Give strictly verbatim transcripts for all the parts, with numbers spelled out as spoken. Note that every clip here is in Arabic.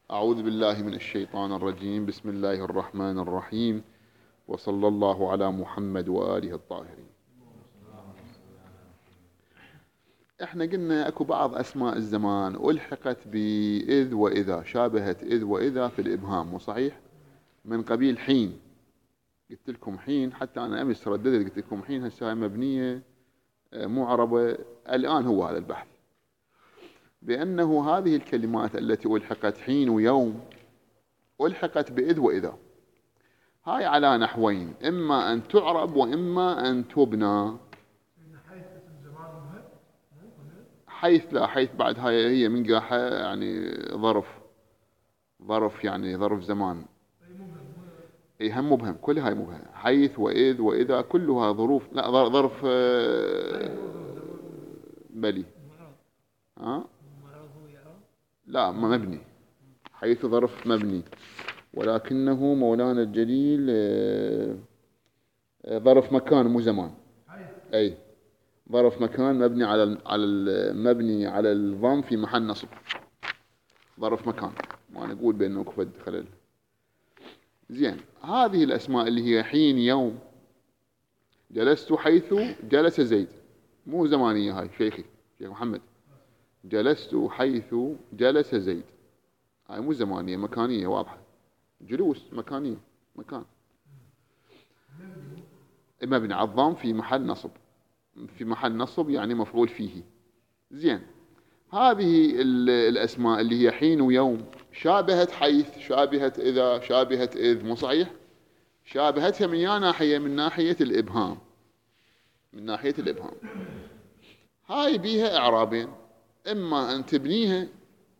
أعوذ بالله من الشيطان الرجيم. بسم الله الرحمن الرحيم، وصلى الله على محمد وآله الطاهرين. احنا قلنا اكو بعض اسماء الزمان الحقت بإذ وإذا، شابهت إذ وإذا في الإبهام، مو صحيح؟ من قبيل حين، قلت لكم حين، حتى أنا أمس رددت قلت لكم حين هسه مبنية معربة. الآن هو هذا البحث بأنه هذه الكلمات التي ألحقت حين ويوم ألحقت بإذ وإذا، هاي على نحوين، إما أن تعرب وإما أن تبنى. حيث لا، حيث بعد هاي هي من قاحة، يعني ظرف، ظرف يعني ظرف زمان، اي هم مبهم، كل هاي مبهم. حيث وإذ وإذا كلها ظروف، لا ظرف بلي، ها لا مبني. حيث ظرف مبني، ولكنه مولانا الجليل ظرف مكان مو زمان. اي ظرف مكان مبني على على مبني على الضم في محل نصب، ظرف مكان، ما نقول بأنه كفد خلل. زين، هذه الأسماء اللي هي حين يوم، جلست حيث جلس زيد، مو زمانية هاي شيخي شيخ محمد، جلست حيث جلس زيد، هاي مو زمانية، مكانية واضحة، جلوس مكانية، مكان مبني على الضم في محل نصب، في محل نصب يعني مفعول فيه. زين، هذه الأسماء اللي هي حين ويوم شابهت حيث، شابهت إذا، شابهت إذ، مو صحيح؟ شابهتها من يا ناحية، من ناحية الإبهام، من ناحية الإبهام. هاي بيها إعرابين، إما أن تبنيها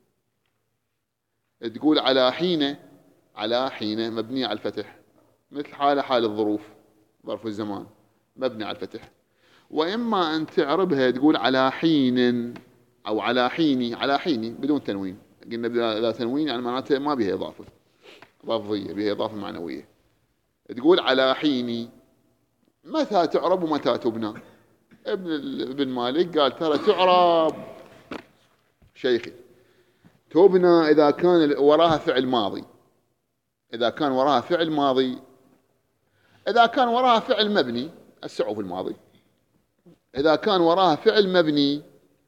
تقول على حين، على حين مبنية على الفتح، مثل حال حال الظروف، ظرف الزمان مبني على الفتح. وإما أن تعربها تقول على حين أو على حيني، على حيني بدون تنوين، قلنا بلا تنوين يعني معناته ما بها إضافة لفظية، بها إضافة معنوية. تقول على حيني، متى تعرب ومتى تبنى؟ ابن ابن مالك قال ترى تعرب شيخي، تبنى إذا كان وراها فعل ماضي، إذا كان وراها فعل ماضي، إذا كان وراها فعل مبني السعوف الماضي، إذا كان وراها فعل مبني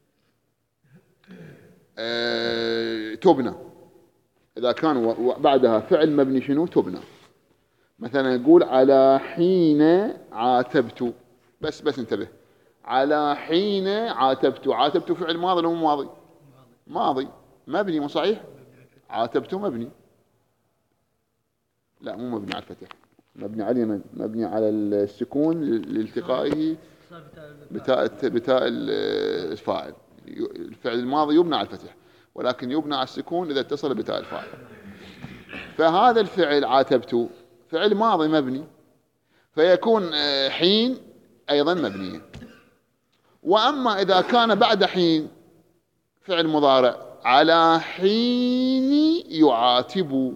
أه تبنى، إذا كان بعدها فعل مبني شنو تبنى. مثلا نقول على حين عاتبت، بس بس انتبه، على حين عاتبت، عاتبت فعل ماضي ولا مو ماضي؟ ماضي مبني، مو صحيح؟ عاتبت مبني، لا مو مبني على الفتح، مبني على اليمن، مبني على السكون لالتقائه بتاء بتاء الفاعل. الفعل الماضي يبنى على الفتح، ولكن يبنى على السكون إذا اتصل بتاء الفاعل. فهذا الفعل عاتبت فعل ماضي مبني، فيكون حين أيضا مبنية. وأما إذا كان بعد حين فعل مضارع، على حين يعاتب،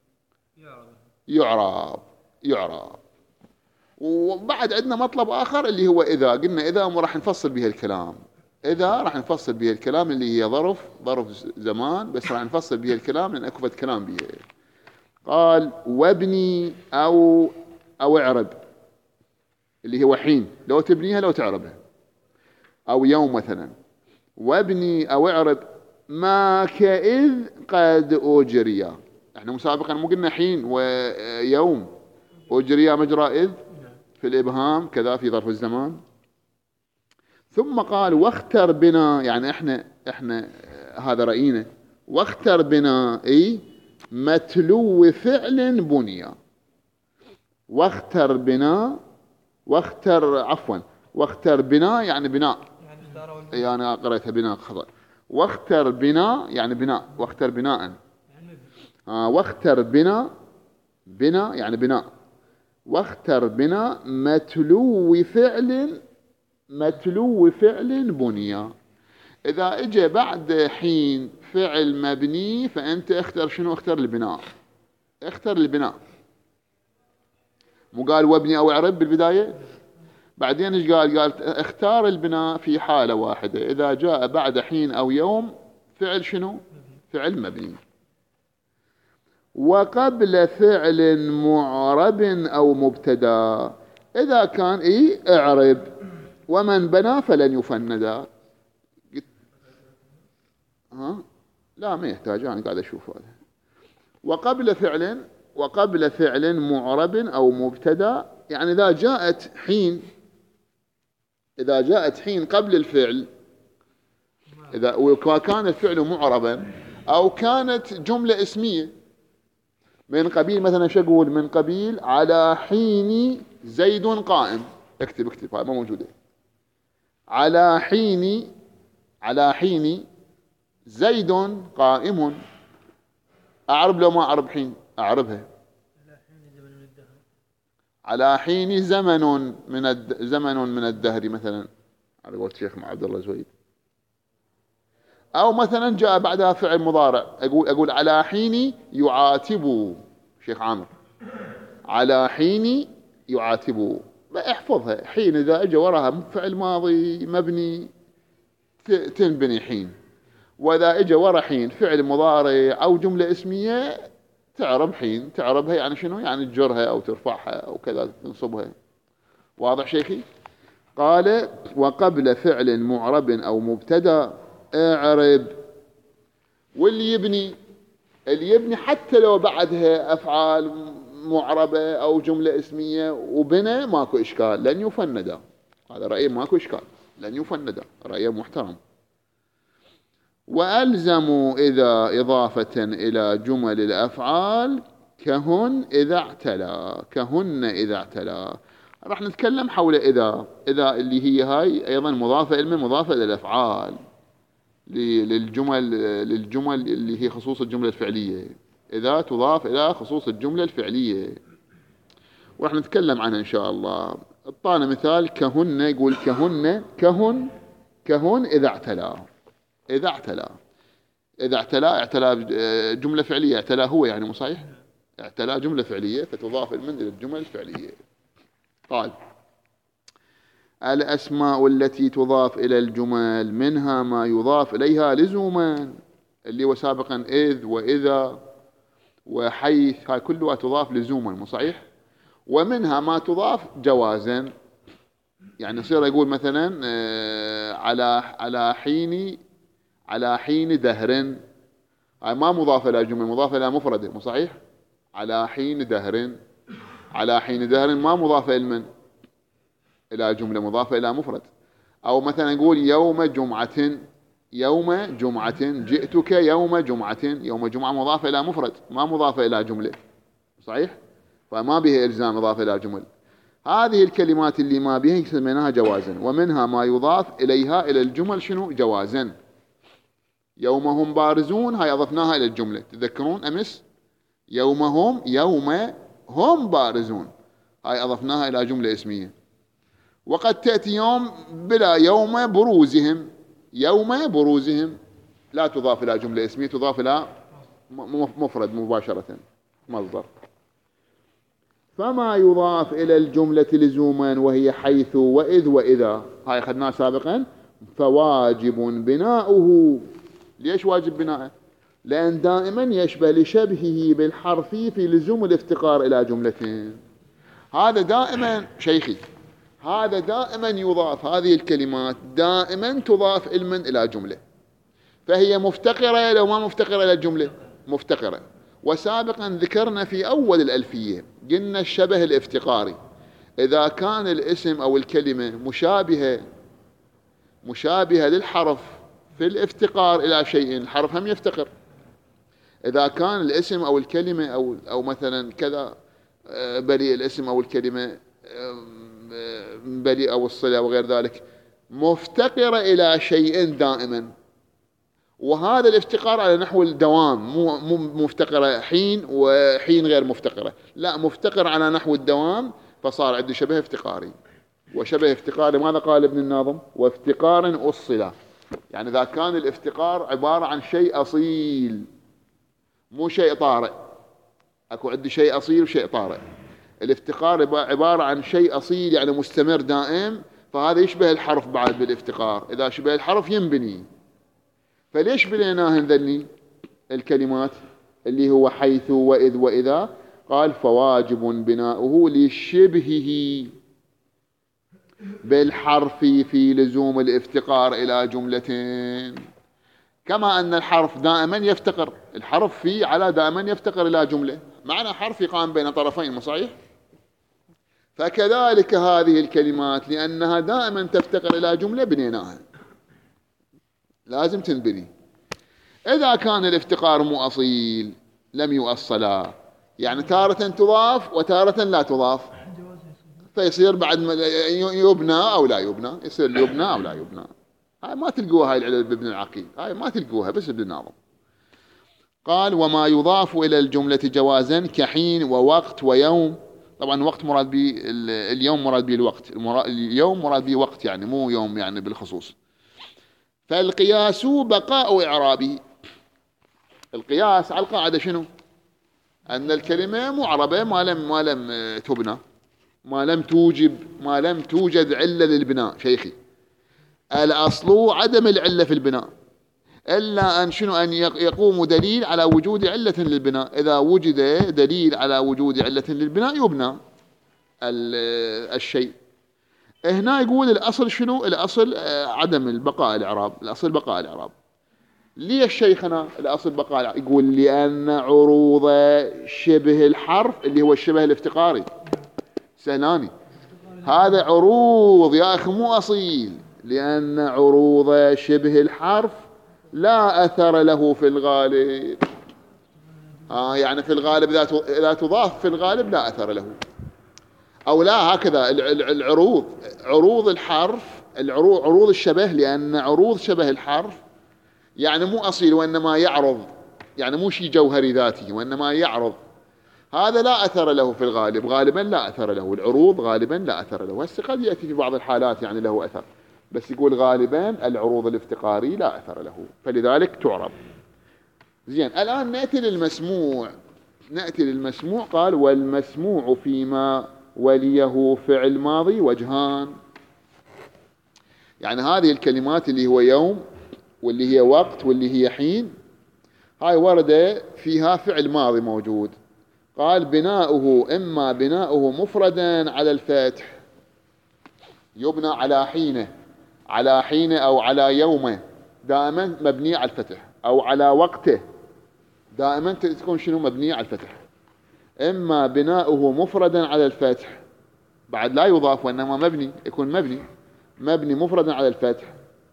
يعرب يعرب. وبعد عندنا مطلب آخر اللي هو إذا، قلنا إذا راح نفصل به الكلام، إذا راح نفصل به الكلام اللي هي ظرف، ظرف زمان، بس راح نفصل به الكلام لأن أكفت كلام به. قال وابني أو أو اعرب، اللي هو حين، لو تبنيها لو تعربها. أو يوم مثلا، وابني أو اعرب ما كإذ قد أجريا. احنا مسابقا مو قلنا حين ويوم أجريا مجرى إذ في الإبهام، كذا في ظرف الزمان. ثم قال واختر بنا، يعني احنا احنا هذا رأينا، واختر بنا اي متلو فعل بنيا. واختر بنا، واختر عفوا واختر بنا يعني بناء، يعني انا قريتها بناء خطأ. واختر بنا يعني بناء، واختر بناء، آه واختر بنا، بنا يعني بناء. واختر بنا متلو فعل، متلو فعل بنيا. إذا اجى بعد حين فعل مبني فأنت اختر شنو؟ اختر البناء، اختر البناء. مو قال وابني أو اعرب بالبداية؟ بعدين ايش قال؟ قال اختار البناء في حالة واحدة، إذا جاء بعد حين أو يوم فعل شنو؟ فعل مبني. وقبل فعل معرب أو مبتدا. إذا كان إيه اعرب ومن بنى فلن يفندا. ها لا ما يحتاج، أنا قاعد أشوف هذا. وقبل فعل وقبل فعل معرب أو مبتدا، يعني إذا جاءت حين إذا جاءت حين قبل الفعل، إذا وكان الفعل معربا أو كانت جملة اسمية من قبيل، مثلا شو أقول؟ من قبيل على حين زيد قائم. اكتب اكتب هاي ما موجودة. على حين على حين زيد قائم. أعرب لو ما أعرب حين؟ أعربها. على حين زمن من الد... زمن من الدهر مثلا، على قولة الشيخ عبد الله زويد. أو مثلا جاء بعدها فعل مضارع، أقول أقول على حين يعاتب شيخ عامر. على حين يعاتب، ما احفظها. حين إذا أجى وراها فعل ماضي مبني تنبني حين، وإذا أجى ورا حين فعل مضارع أو جملة اسمية تعرب حين. تعربها يعني شنو؟ يعني تجرها أو ترفعها أو كذا تنصبها. واضح شيخي؟ قال وقبل فعل معرب أو مبتدا اعرب. واللي يبني اللي يبني حتى لو بعدها أفعال معربة أو جملة اسمية وبنى ماكو إشكال، لن يفندا. هذا رأيه ماكو إشكال، لن يفندا، رأيه محترم. وألزموا إذا إضافة إلى جمل الأفعال كهن إذا اعتلى. كهن إذا اعتلى. راح نتكلم حول إذا. إذا اللي هي هاي أيضا مضافة إلى مضافة إلى الأفعال، للجمل للجمل اللي هي خصوص الجملة الفعلية. إذا تضاف إلى خصوص الجملة الفعلية، وراح نتكلم عنها إن شاء الله. اعطانا مثال كهن، يقول كهن كهن كهن إذا اعتلى. إذا اعتلى إذا اعتلى اعتلى جملة فعلية. اعتلى هو يعني مو صحيح؟ اعتلى جملة فعلية فتضاف من إلى الجمل الفعلية. قال الأسماء التي تضاف إلى الجمل منها ما يضاف إليها لزوما، اللي هو سابقا إذ وإذا وحيث، هاي كلها تضاف لزوما مو صحيح؟ ومنها ما تضاف جوازا. يعني يصير يقول مثلا على على حين على حين دهر، هاي ما مضافة إلى جملة، مضافة إلى مفردة مو صحيح؟ على حين دهر. على حين دهر ما مضافة إلى من؟ إلى جملة، مضافة إلى مفرد. أو مثلا نقول يوم جمعة. يوم جمعة جئتك يوم جمعة. يوم جمعة مضافة إلى مفرد ما مضافة إلى جملة صحيح؟ فما بها إلزام إضافة إلى جمل. هذه الكلمات اللي ما بها سميناها جوازا. ومنها ما يضاف إليها إلى الجمل شنو؟ جوازا. يوم هم بارزون، هاي أضفناها إلى الجملة. تذكرون أمس يوم هم يوم هم بارزون، هاي أضفناها إلى جملة اسمية. وقد تأتي يوم بلا يوم بروزهم. يوم بروزهم لا تضاف إلى جملة اسمية، تضاف إلى مفرد مباشرة مصدر. فما يضاف إلى الجملة لزوما وهي حيث وإذ وإذا، هاي أخذناها سابقا. فواجب بناؤه. ليش واجب بناؤه؟ لأن دائما يشبه لشبهه بالحرف في لزوم الافتقار إلى جملتين. هذا دائما شيخي، هذا دائما يضاف. هذه الكلمات دائما تضاف علما إلى جملة، فهي مفتقرة لو ما مفتقرة إلى الجملة مفتقرة. وسابقا ذكرنا في أول الألفية قلنا الشبه الافتقاري، إذا كان الاسم أو الكلمة مشابهة مشابهة للحرف في الافتقار إلى شيء، الحرف هم يفتقر. إذا كان الاسم أو الكلمة أو أو مثلا كذا بريء الاسم أو الكلمة بريء أو الصلة وغير ذلك مفتقرة إلى شيء دائما، وهذا الافتقار على نحو الدوام، مو مو مفتقرة حين وحين غير مفتقرة، لا مفتقر على نحو الدوام، فصار عندي شبه افتقاري. وشبه افتقاري ماذا قال ابن الناظم؟ وافتقار أصلا. يعني إذا كان الافتقار عبارة عن شيء أصيل مو شيء طارئ، أكو عندي شيء أصيل وشيء طارئ. الافتقار عبارة عن شيء أصيل يعني مستمر دائم، فهذا يشبه الحرف بعد بالافتقار. إذا شبه الحرف ينبني. فليش بنيناهن ذني الكلمات؟ اللي هو حيث وإذ وإذا. قال فواجب بناؤه لشبهه بالحرف في لزوم الافتقار إلى جملتين، كما أن الحرف دائما يفتقر، الحرف فيه على دائما يفتقر إلى جملة، معنى حرف يقام بين طرفين، صحيح؟ فكذلك هذه الكلمات لأنها دائما تفتقر إلى جملة بنيناها، لازم تنبني. إذا كان الافتقار مو أصيل لم يؤصلا، يعني تارة تضاف وتارة لا تضاف، فيصير بعد يبنى أو لا يبنى، يصير يبنى أو لا يبنى. هاي ما تلقوها، هاي العلل بابن العقيل، هاي ما تلقوها، بس ابن الناظم. قال وما يضاف إلى الجملة جوازا كحين ووقت ويوم. طبعا وقت مراد به اليوم، مراد به الوقت، اليوم مراد به وقت، يعني مو يوم يعني بالخصوص. فالقياس بقاء إعرابه. القياس على القاعدة شنو؟ أن الكلمة معربة ما لم ما لم تبنى، ما لم توجب ما لم توجد علة للبناء. شيخي الأصل عدم العلة في البناء، إلا أن شنو أن يقوم دليل على وجود علة للبناء. إذا وجد دليل على وجود علة للبناء يبنى الشيء. هنا يقول الأصل شنو؟ الأصل عدم البقاء الإعراب، الأصل بقاء الإعراب. ليش شيخنا الأصل بقاء الإعراب؟ يقول لأن عروض شبه الحرف اللي هو الشبه الافتقاري سهلاني، هذا عروض يا أخي مو أصيل. لأن عروض شبه الحرف لا أثر له في الغالب. آه يعني في الغالب إذا تضاف في الغالب لا أثر له، أو لا هكذا العروض، عروض الحرف، العروض عروض الشبه، لأن عروض شبه الحرف يعني مو أصيل وإنما يعرض، يعني مو شيء جوهري ذاتي وإنما يعرض، هذا لا أثر له في الغالب، غالبا لا أثر له. العروض غالبا لا أثر له، هسه قد يأتي في بعض الحالات يعني له أثر، بس يقول غالبا العروض الافتقاري لا أثر له، فلذلك تعرب. زين، الآن نأتي للمسموع. نأتي للمسموع. قال والمسموع فيما وليه فعل ماضي وجهان. يعني هذه الكلمات اللي هو يوم واللي هي وقت واللي هي حين، هاي وردة فيها فعل ماضي موجود. قال بناؤه إما بناؤه مفردا على الفتح، يبنى على حينه، على حينه أو على يومه، دائما مبني على الفتح، أو على وقته دائما تكون شنو مبنية على الفتح. إما بناؤه مفردا على الفتح، بعد لا يضاف وإنما مبني، يكون مبني مبني مفردا على الفتح،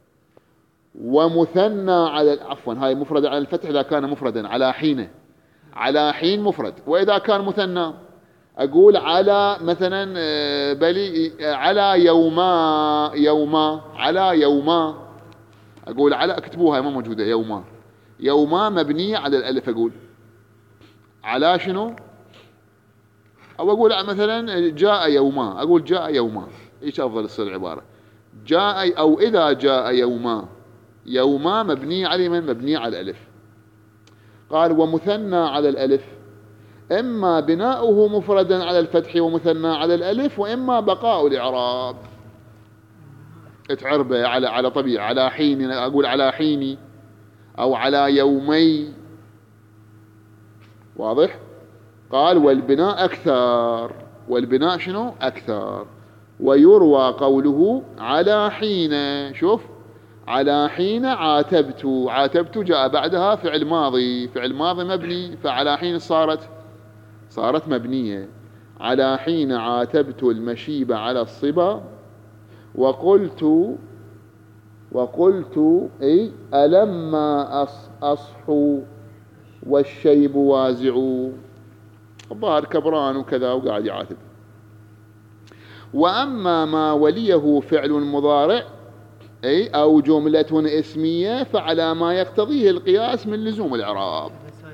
ومثنى على عفوا هاي مفرد على الفتح إذا كان مفردا على حينه، على حين مفرد. وإذا كان مثنى أقول على مثلا بلي على يوما، يوما على يوما، أقول على، اكتبوها ما موجودة، يوما يوما مبنية على الألف، أقول على شنو، أو أقول مثلا جاء يوما، أقول جاء يوما، إيش أفضل تصير العبارة؟ جاء أو إذا جاء يوما، يوما مبني على من؟ مبني على الألف. قال ومثنى على الألف، إما بناؤه مفردا على الفتح ومثنى على الألف، وإما بقاء الإعراب اتعربه على على طبيعة، على حين، أقول على حيني أو على يومي. واضح؟ قال والبناء أكثر، والبناء شنو؟ أكثر. ويروى قوله على حين، شوف على حين عاتبت، عاتبت جاء بعدها فعل ماضي، فعل ماضي مبني، فعلى حين صارت صارت مبنية. على حين عاتبت المشيب على الصبا، وقلت وقلت أي ألما أصحو والشيب وازع، الظاهر كبران وكذا وقاعد يعاتب. وأما ما وليه فعل مضارع أي أو جملة اسمية فعلى ما يقتضيه القياس من لزوم الإعراب.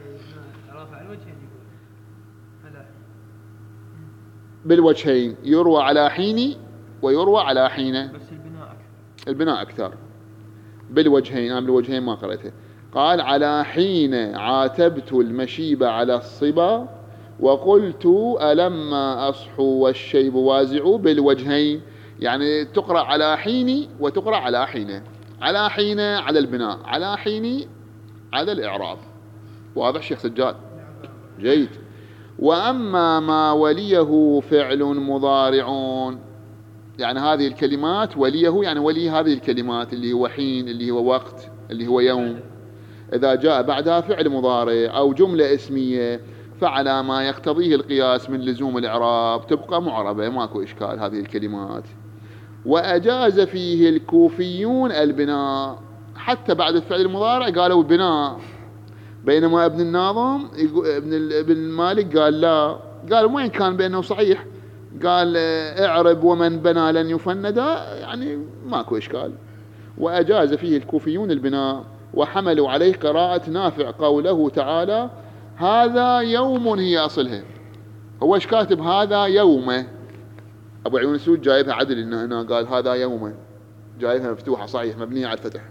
بالوجهين، يروى على حين ويروى على حين، بس البناء أكثر، البناء أكثر بالوجهين. أنا بالوجهين ما قرأته. قال على حين عاتبت المشيب على الصبا، وقلت ألما أصحو والشيب وازع، بالوجهين، يعني تقرأ على حين وتقرأ على حين. على حين على البناء، على حين على الإعراب. واضح شيخ سجاد؟ جيد. وأما ما وليه فعل مضارعون، يعني هذه الكلمات وليه يعني ولي هذه الكلمات اللي هو حين، اللي هو وقت، اللي هو يوم، إذا جاء بعدها فعل مضارع أو جملة اسمية فعلى ما يقتضيه القياس من لزوم الإعراب تبقى معربة، ماكو إشكال هذه الكلمات. وأجاز فيه الكوفيون البناء، حتى بعد الفعل المضارع قالوا بناء، بينما ابن الناظم ابن ابن مالك قال لا، قال وين كان بأنه صحيح، قال اعرب ومن بنى لن يفندا، يعني ماكو إشكال. وأجاز فيه الكوفيون البناء وحملوا عليه قراءة نافع قوله تعالى هذا يوم، هي أصلها هو ايش كاتب هذا يومه، أبو عيون السود جايبها عدل إنه هنا قال هذا يومه، جايبها مفتوحة صحيح مبنية على الفتح.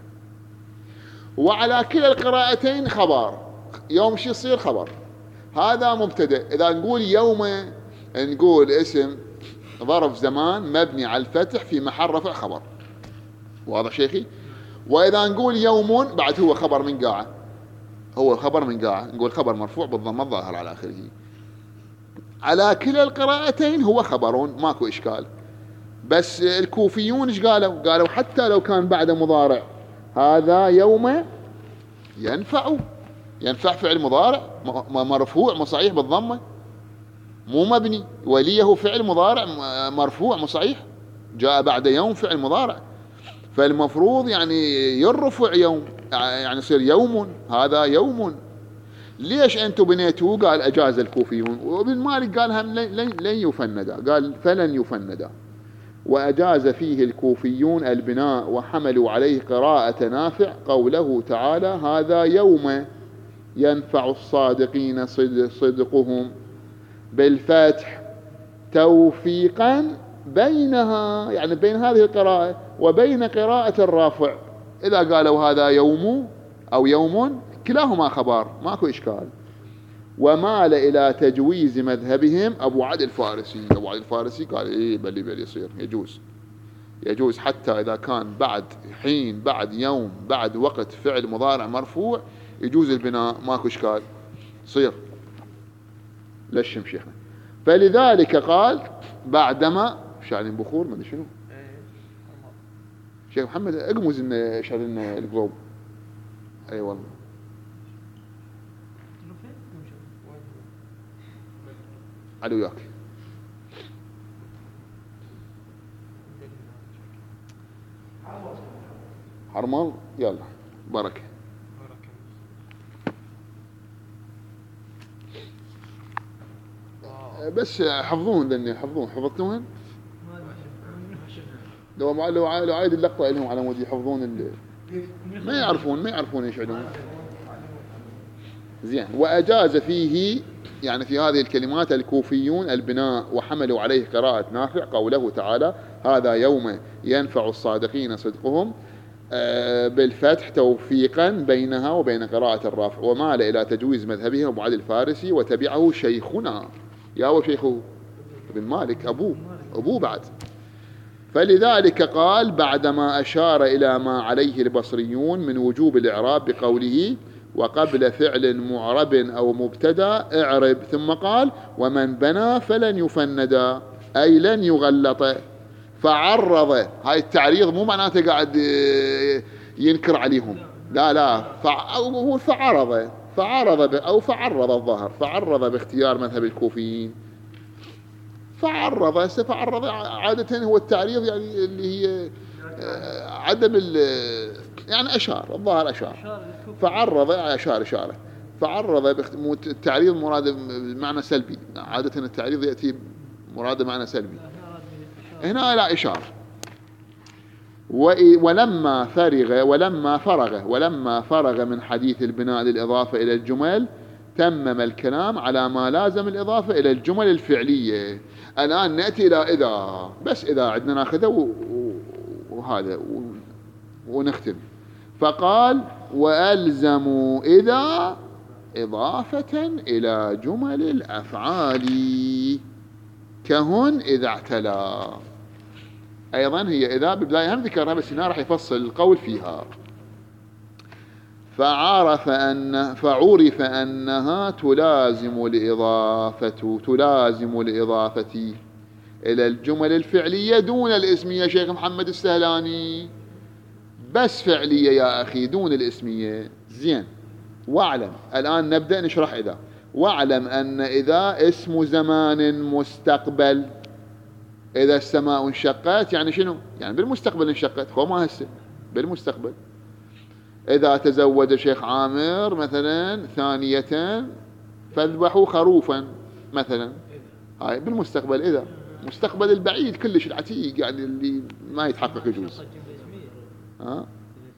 وعلى كلا القراءتين خبر، يوم شي يصير خبر، هذا مبتدأ. إذا نقول يوم نقول اسم ظرف زمان مبني على الفتح في محل رفع خبر، واضح شيخي؟ وإذا نقول يوم بعد هو خبر من قاعة، هو خبر من قاعة، نقول خبر مرفوع بالضم الظاهر على آخره. على كلا القراءتين هو خبرون ماكو إشكال. بس الكوفيون ايش قالوا؟ قالوا حتى لو كان بعد مضارع هذا يوم ينفع، ينفع فعل مضارع مرفوع مصحيح بالضمة مو مبني، وليه فعل مضارع مرفوع مصحيح جاء بعد يوم فعل مضارع، فالمفروض يعني يرفع يوم، يعني يصير يوم، هذا يوم. ليش أنتم بنيتوه؟ قال أجاز الكوفيون، وابن مالك قال هم لن يفندا، قال فلن يفندا. وأجاز فيه الكوفيون البناء وحملوا عليه قراءة نافع قوله تعالى هذا يوم ينفع الصادقين صدقهم بالفتح توفيقا بينها، يعني بين هذه القراءة وبين قراءة الرافع. إذا قالوا هذا يوم أو يوم كلاهما خبر ماكو إشكال. ومال إلى تجويز مذهبهم أبو عدي الفارسي، أبو عدي الفارسي قال إيه بلي بلي يصير يجوز، يجوز حتى إذا كان بعد حين بعد يوم بعد وقت فعل مضارع مرفوع يجوز البناء ماكو إشكال صير لشم شيخنا. فلذلك قال بعدما شاعلين بخور ما ادري شنو شيخ محمد اقمز ان شاعلين القلوب. اي والله على وياك. حرمال يلا بركة. بس حفظوهن ذني، حفظوهن حفظتوهن لو لو عايد اللقطة لهم على مود يحفظون ال... ما يعرفون ما يعرفون ايش عندهم زين. وأجاز فيه يعني في هذه الكلمات الكوفيون البناء وحملوا عليه قراءة نافع قوله تعالى هذا يوم ينفع الصادقين صدقهم بالفتح توفيقا بينها وبين قراءة الرافع. ومال إلى تجويز مذهبه أبو عدي الفارسي وتبعه شيخنا يا هو شيخه ابن مالك أبوه أبوه بعد. فلذلك قال بعدما أشار إلى ما عليه البصريون من وجوب الإعراب بقوله وقبل فعل معرب أو مبتدا اعرب، ثم قال ومن بنى فلن يفندا أي لن يغلط. فعرض، هاي التعريض مو معناته قاعد ينكر عليهم، لا لا هو فعرض فعرض أو فعرض الظهر، فعرض باختيار مذهب الكوفيين. فعرض فعرض عادة هو التعريض يعني اللي هي عدم يعني أشار الظاهر أشار، فعرض أشار إشارة، فعرض التعريض مراد معنى سلبي، عادة التعريض يأتي مراد معنى سلبي، هنا لا إشار. ولما فرغ ولما فرغ ولما فرغ من حديث البناء للإضافة إلى الجمل تمم الكلام على ما لازم الإضافة إلى الجمل الفعلية. الآن نأتي إلى إذا، بس إذا عندنا ناخذه وهذا ونختم. فقال وألزموا إذا إضافة إلى جمل الأفعال كهن إذا اعتلى. أيضا هي إذا ببداية هم ذكرها بس هنا راح يفصل القول فيها. فعرف أن فعرف أنها تلازم الإضافة تلازم الإضافة إلى الجمل الفعلية دون الاسمية. شيخ محمد السهلاني بس فعلية يا أخي دون الاسمية. زين. واعلم الآن نبدأ نشرح إذا. واعلم أن إذا اسم زمان مستقبل. إذا السماء انشقت يعني شنو؟ يعني بالمستقبل انشقت، هو ما هسه بالمستقبل. إذا تزوج شيخ عامر مثلا ثانية فاذبحوا خروفا مثلا، هاي بالمستقبل. إذا مستقبل البعيد كلش العتيق يعني اللي ما يتحقق يجوز. ها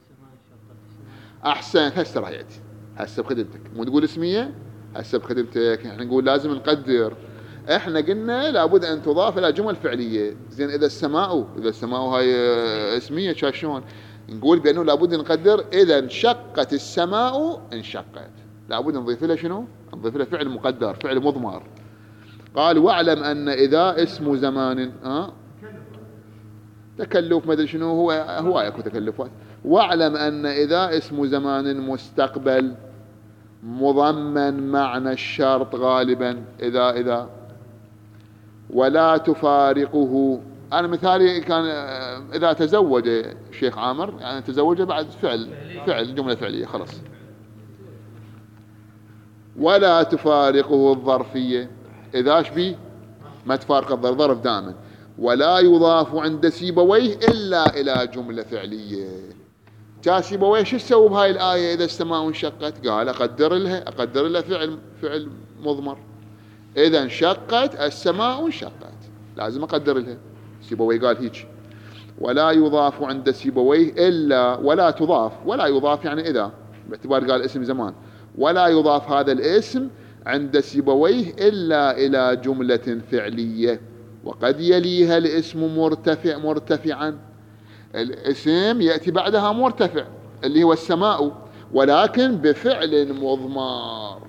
أحسن. هسه راح يأتي هسه بخدمتك، مو تقول اسمية هسه بخدمتك. احنا نقول لازم نقدر. احنا قلنا لابد ان تضاف الى جمل فعليه. زين اذا السماء اذا السماء هاي اسميه شلون نقول بانه لابد نقدر اذا انشقت السماء انشقت، لابد نضيف لها شنو؟ نضيف لها فعل مقدر، فعل مضمر. قال واعلم ان اذا اسم زمان ها تكلف ما ادري شنو هو هو اكو تكلفات. واعلم ان اذا اسم زمان مستقبل مضمن معنى الشرط غالبا اذا اذا ولا تفارقه. أنا مثالي كان إذا تزوج شيخ عامر يعني تزوج بعد فعل فعل جملة فعلية خلاص. ولا تفارقه الظرفية. إذا شبي ما تفارق الظرف، ظرف دائما. ولا يضاف عند سيبويه إلا إلى جملة فعلية. جاء سيبويه شو تسوي بهاي الآية إذا السماء انشقت؟ قال أقدر لها أقدر لها فعل فعل مضمر. إذا انشقت السماء انشقت لازم أقدر لها. سيبويه قال هيك. ولا يضاف عند سيبويه إلا ولا تضاف ولا يضاف يعني إذا باعتبار قال اسم زمان. ولا يضاف هذا الاسم عند سيبويه إلا إلى جملة فعلية وقد يليها الاسم مرتفع مرتفعا. الاسم يأتي بعدها مرتفع اللي هو السماء ولكن بفعل مضمر.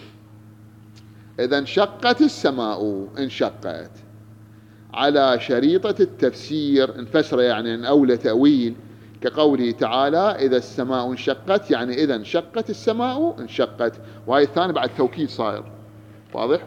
إذا انشقت السماء انشقت على شريطة التفسير انفسر يعني ان أولى تأويل كقوله تعالى إذا السماء انشقت يعني إذا انشقت السماء انشقت. وهي الثاني بعد توكيد صاير واضح.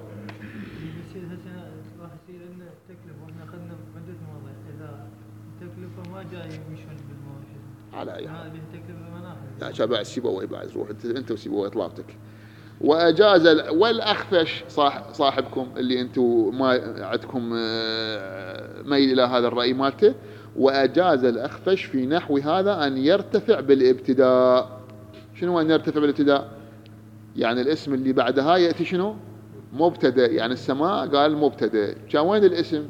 راح يصير لنا تكلفة واحنا اخذنا عدة مواضيع. إذا التكلفة ما جاي يمشون بالمواشد على أي حال هذه تكلفة مناخ. لا شبع سيبويه بعد روح انت وسيبويه طلابتك. وأجاز والأخفش صاح صاحبكم اللي انتم ما عندكم ميل إلى هذا الرأي مالته. وأجاز الأخفش في نحو هذا أن يرتفع بالابتداء. شنو أن يرتفع بالابتداء؟ يعني الاسم اللي بعدها يأتي شنو؟ مبتدأ. يعني السماء قال مبتدأ. كان وين الاسم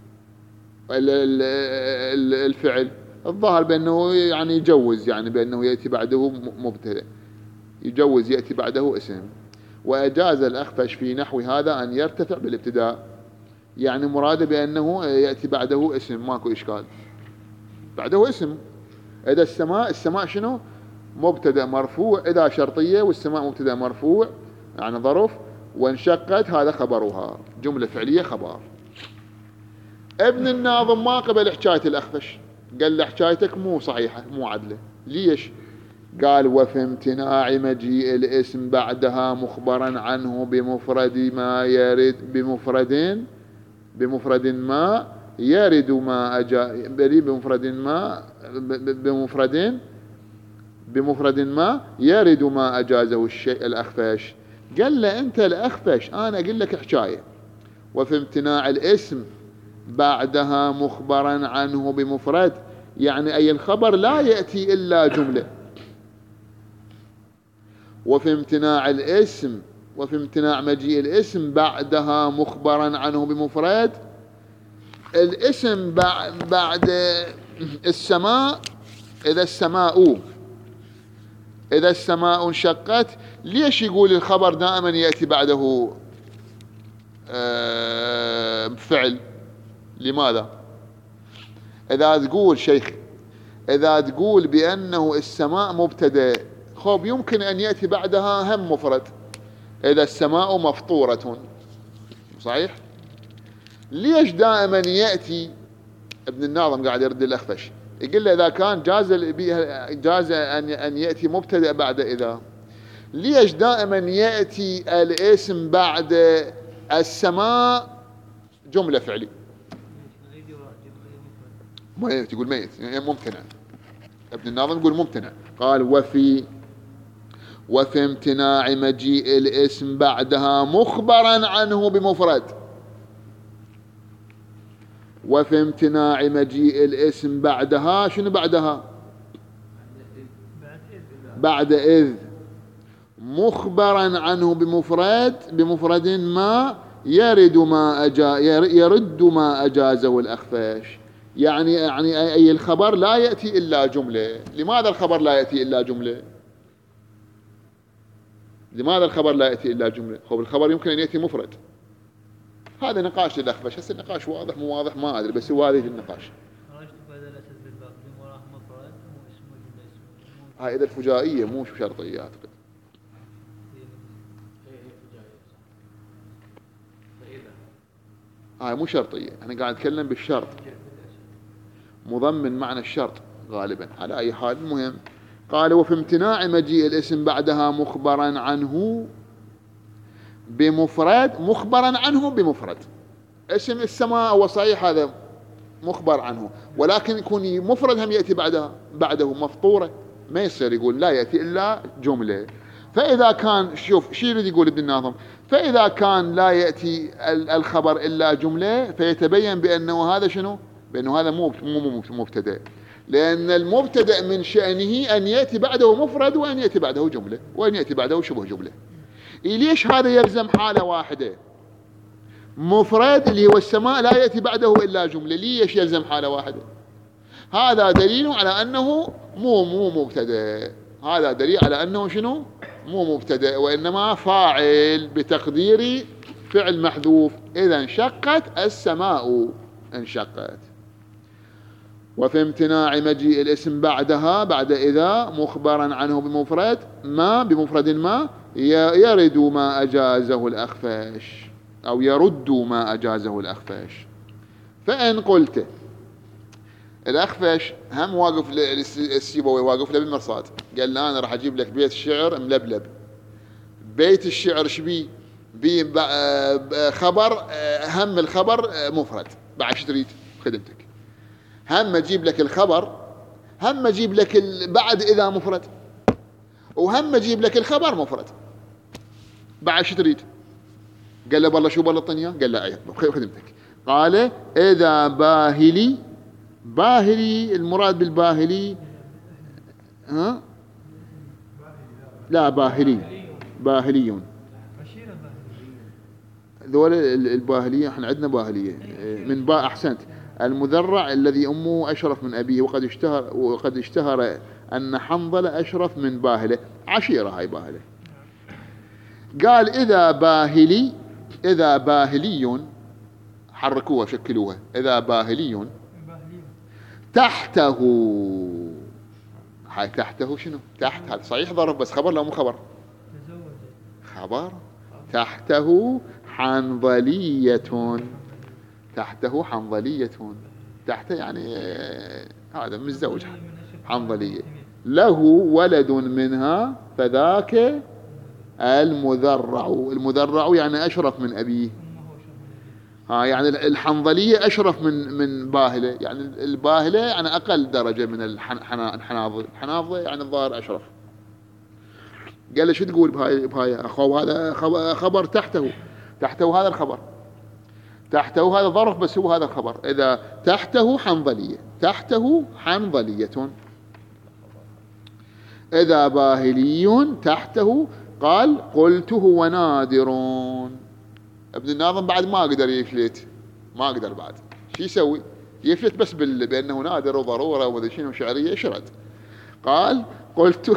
الفعل؟ الظاهر بأنه يعني يجوز يعني بأنه يأتي بعده مبتدأ يجوز يأتي بعده اسم. وأجاز الأخفش في نحو هذا أن يرتفع بالابتداء يعني مراده بأنه يأتي بعده اسم ماكو إشكال بعده اسم. إذا السماء السماء شنو؟ مبتدأ مرفوع. إذا شرطية والسماء مبتدأ مرفوع يعني ظرف. وانشقت هذا خبرها جملة فعلية خبر. ابن الناظم ما قبل حكاية الأخفش قال له حكايتك مو صحيحة مو عدلة. ليش؟ قال وفي امتناع مجيء الاسم بعدها مخبرا عنه بمفرد ما يرد بمفرد بمفرد ما يرد ما أجا بمفرد ما بمفرد بمفرد ما يرد ما أجازه الشيء الأخفش. قال له أنت الأخفش أنا أقول لك حكاية وفي امتناع الاسم بعدها مخبرا عنه بمفرد يعني أي الخبر لا يأتي إلا جملة. وفي امتناع الاسم وفي امتناع مجيء الاسم بعدها مخبرا عنه بمفرد. الاسم بعد السماء إذا السماء إذا السماء انشقت ليش يقول الخبر دائما يأتي بعده فعل؟ لماذا؟ إذا تقول شيخ إذا تقول بأنه السماء مبتدأ خب يمكن أن يأتي بعدها هم مفرد. إذا السماء مفطورة صحيح. ليش دائما يأتي ابن الناظم قاعد يرد الأخفش يقول له إذا كان جاز جاز أن أن يأتي مبتدأ بعد إذا، ليش دائما يأتي الاسم بعد السماء جملة فعلية؟ ما يقول ميت ممتنع. ابن الناظم يقول ممتنع. قال وفي وفي امتناع مجيء الاسم بعدها مخبرا عنه بمفرد. وفي امتناع مجيء الاسم بعدها، شنو بعدها؟ بعد إذ، مخبرا عنه بمفرد بمفرد ما يرد ما أجا يرد ما أجازه الأخفش. يعني يعني أي الخبر لا يأتي إلا جملة. لماذا الخبر لا يأتي إلا جملة؟ لماذا الخبر لا يأتي إلا جملة؟ هو الخبر يمكن أن يأتي مفرد. هذا نقاش للأخفش. هسه النقاش واضح مو واضح ما أدري، بس هو هذه النقاش. هاي إذا الفجائية مو شرطية أعتقد. هاي مو شرطية، أنا قاعد أتكلم بالشرط، مضمن معنى الشرط غالبا. على أي حال المهم، قال وفي امتناع مجيء الاسم بعدها مخبرا عنه بمفرد. مخبرا عنه بمفرد. اسم السماء هو صحيح هذا مخبر عنه، ولكن يكون مفرد هم يأتي بعدها بعده مفطورة، ما يصير يقول لا يأتي إلا جملة. فإذا كان شوف شو يريد يقول ابن الناظم، فإذا كان لا يأتي الخبر إلا جملة فيتبين بأنه هذا شنو؟ بأنه هذا مو مو مبتدأ، لأن المبتدأ من شأنه أن يأتي بعده مفرد وأن يأتي بعده جملة وأن يأتي بعده شبه جملة. ليش هذا يلزم حالة واحدة؟ مفرد اللي هو السماء لا يأتي بعده إلا جملة، ليش يلزم حالة واحدة؟ هذا دليل على أنه مو مو مبتدأ. هذا دليل على أنه شنو؟ مو مبتدأ، وإنما فاعل بتقدير فعل محذوف. إذا انشقت السماء، انشقت. وفي امتناع مجيء الاسم بعدها بعد إذا مخبرا عنه بمفرد ما بمفرد ما يرد ما أجازه الأخفش، أو يرد ما أجازه الأخفش. فإن قلت الأخفش هم واقف السيبوي واقف له بالمرصاد، قال له أنا راح أجيب لك بيت الشعر ملبلب. بيت الشعر شبيه؟ بي خبر، هم الخبر مفرد. بعد شو تريد؟ خدمتك. هم أجيب لك الخبر، هم أجيب لك بعد إذا مفرد، وهم أجيب لك الخبر مفرد. بعد شو تريد؟ قال له بالله شو بلطني؟ قال له أيه خدمتك. قال إذا باهلي. باهلي المراد بالباهلي ها؟ لا باهلي باهليون. ذول الباهلية، احنا عندنا باهلية من باء. أحسنت. المذرع الذي أمه أشرف من أبيه، وقد اشتهر وقد اشتهر أن حنظلة أشرف من باهلة. عشيرة هاي باهلة. قال إذا باهلي، إذا باهلي، حركوها شكلوها، إذا باهلي تحته. هاي تحته شنو؟ تحت هذا صحيح ظرف بس خبر لا مو خبر؟ خبر. تحته حنظلية. تحته حنظلية. تحته يعني هذا متزوج حنظلية. له ولد منها فذاك المذرع. المذرع يعني أشرف من أبيه. ها يعني الحنظلية أشرف من من باهلة. يعني الباهلة يعني أقل درجة من الحناظل. الحناظل يعني الظاهر أشرف. قال له شو تقول بهاي بهاي أخو؟ هذا خبر تحته. تحته هذا الخبر. تحته هذا ظرف بس هو هذا الخبر. إذا تحته حنظلية، تحته حنظلية. إذا باهلي تحته. قال قلت هو نادر. ابن الناظم بعد ما قدر يفلت، ما قدر بعد. شو يسوي؟ يفلت بس بأنه نادر وضرورة وذي شنو شعرية شرد. قال قلت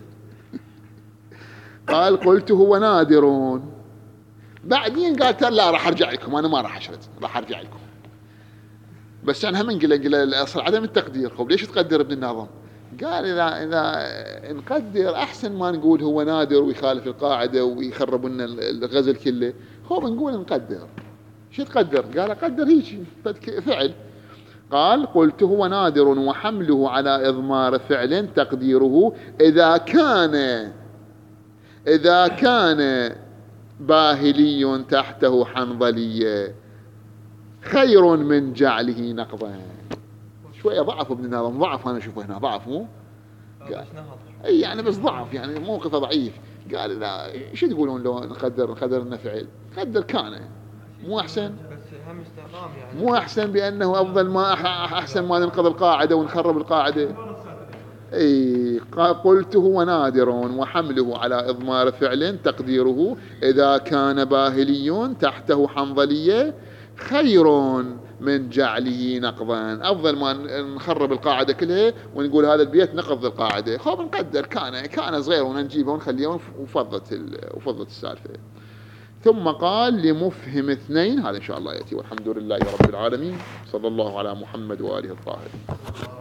قال قلت هو نادر. بعدين قال ترى لا راح ارجع لكم، انا ما راح اشرد، راح ارجع لكم. بس انا هم نقول نقول الاصل عدم التقدير. خب ليش تقدر ابن الناظم؟ قال اذا اذا نقدر احسن ما نقول هو نادر ويخالف القاعده ويخرب لنا الغزل كله. خب نقول نقدر. شو تقدر؟ قال اقدر هيك فعل. قال قلت هو نادر وحمله على إضمار فعل تقديره إذا كان إذا كان باهلي تحته حنظلية خير من جعله نقضا. شوية ضعف ابن ناظم، ضعف أنا أشوفه هنا ضعف، مو أي يعني بس ضعف، يعني موقفه ضعيف. قال لا شو تقولون لو نقدر نقدر لنا فعل، قدر كان مو أحسن، مو أحسن بأنه أفضل ما أحسن ما ننقض القاعدة ونخرب القاعدة. أي قلت هو نادر وحمله على إضمار فعل تقديره إذا كان باهلي تحته حنظلية خير من جعله نقضا، أفضل ما نخرب القاعدة كلها ونقول هذا البيت نقض القاعدة. خب نقدر كان كان صغير ونجيبه ونخليه وفضت وفضت السالفة. ثم قال لمفهم اثنين، هذا إن شاء الله يأتي، والحمد لله رب العالمين، صلى الله على محمد وآله الطاهرين.